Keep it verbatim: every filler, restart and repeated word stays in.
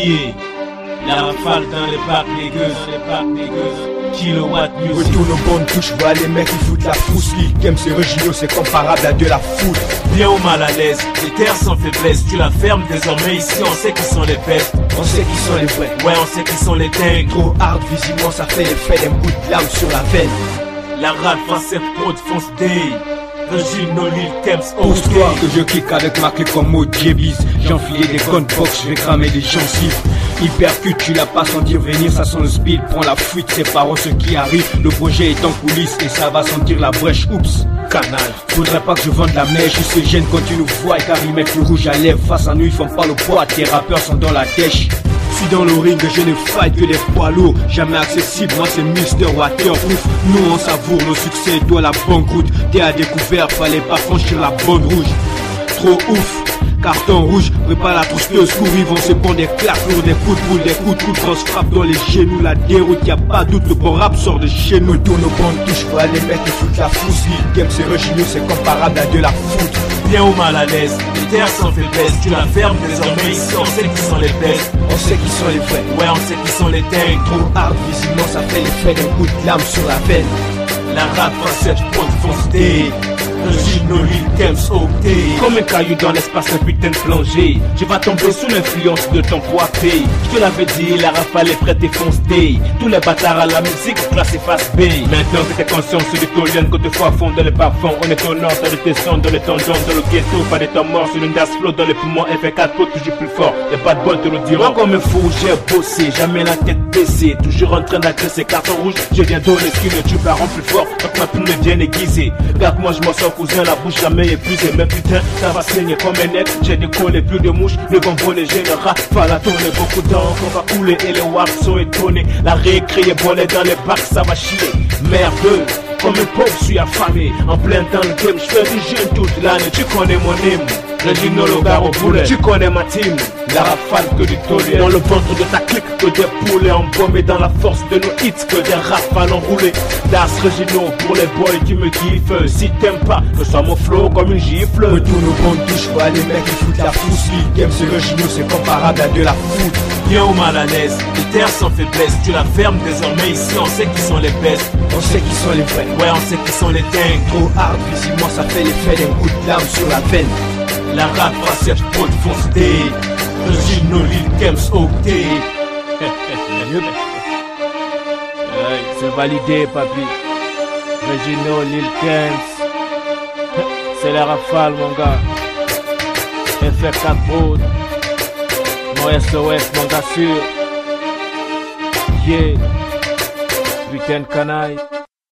Yeah, la rafale dans les bacs dégueuses, les bacs dégueuses. Kilowatt music. Retourne aux bonnes touches, voilà les mecs qui foutent la frousse. Lil Kem c'est Regino, c'est comparable à de la foot. Bien ou mal à l'aise, les terres sans faiblesse. Tu la fermes désormais ici, on sait qui sont les bêtes. On sait qui sont les vrais. Ouais, on sait qui sont les dingues. Trop hard, visiblement ça fait l'effet d'un coup de lame sur la veine. La rate face cette prod fonce day. Regino, Lil Kem, Pousse-toi que je kick avec ma clé comme mode J-Biz. J'ai enfilé des gunbox, je vais cramer des gencives. Il percute, tu l'as pas sans dire venir, ça sent le speed, prends la fuite, c'est parents ce qui arrive. Le projet est en coulisses et ça va sentir la brèche, oups, canal. Faudrait pas que je vende la mèche, ils se gênent quand tu nous vois car ils mettent le rouge à lèvres. Face à nous, ils font pas le poids, tes rappeurs sont dans la dèche. Suis dans le ring, je ne fight que les poids lourds. Jamais accessible, moi c'est Mister Waterproof. Nous on savoure nos succès, toi la banqueroute. T'es à découvert, fallait pas franchir la bonne rouge. Trop ouf, carton rouge, prépare la trousteuse, cours, ils vont se prendre des claques lourds, des coups de boule, des coups de coude, on se frappe dans les genoux, la déroute, y'a pas doute, le bon rap sort de chez nous. Tourne aux bonnes touches, voilà les mecs qui foutent la frousse. Lil Kem c'est Regino, c'est comparable à de la foot. Bien ou mal à l'aise, les terres sans faiblesse. Tu la fermes désormais ici, on sait qui sont les bêtes. On sait qui sont les vrais. Ouais, on sait qui sont les dingues. Trop hard, visiblement ça fait l'effet d'un coup de lame sur la veine. La rate face cette prod fonce day. Regino, Lil Kem, ok. Comme un caillou dans l'espace, un putain de plongée. Tu vas tomber sous l'influence de ton coiffé. Je te l'avais dit, la rafale est prête et fonce day. Tous les bâtards à la musique, classé face B. Maintenant que t'es conscient, c'est du tolienne que te fois fond dans les bas-fonds. On est au nord, dans le tesson, dans les tendons, dans le ghetto. Pas des temps morts sur une dance flow dans les poumons. F quatre pour toujours plus fort. Y'a pas de bol, te le diront. Moi, comme un fou, j'ai bossé, jamais la tête baissée. Toujours en train d'agresser carton rouge. Je viens donner ce que tu vas rendre plus fort. Donc ma plume est bien aiguisée. Regarde-moi, je m'en sors, cousin, la bouche jamais épuisée. Mais putain, ça va saigner comme un net. J'ai décollé plus de mouches. Le bon volet général, fallait tourner beaucoup d'encre. On va couler et les waps sont étonnés. La récré est bonnet dans les bacs, ça va chier. Merdeux, comme un pauvre, je suis affamé. En plein temps le game, je fais du jeûne toute l'année. Tu connais mon hymne, Regino le gars au poulet. Tu connais ma team, la rafale que du taulier. Dans le ventre de ta clique que des poulets embaumés. Dans la force de nos hits que des rafales enroulées. Das Regino pour les boys qui me kiffent. Si t'aimes pas, que soit mon flow comme une gifle. Retourne aux bonnes touches, voilà les mecs qui foutent la frousse. Lil Kem c'est Regino, c'est comparable à de la foot. Bien ou mal à l'aise, les terres sans faiblesse. Tu la fermes désormais ici, on sait qui sont les bêtes. On sait qui sont les vrais. Ouais, on sait qui sont les dingues. Trop hard, visiblement ça fait l'effet d'un coup de lame sur la veine. La rate face cette prod fonce day. Regino, Lil Kem, ok. C'est validé, papi. Regino, Lil Kem. C'est la rafale, mon gars. F quatre Prod. Mon S O S, mon gars sûr. Yeah. Putain de canaille.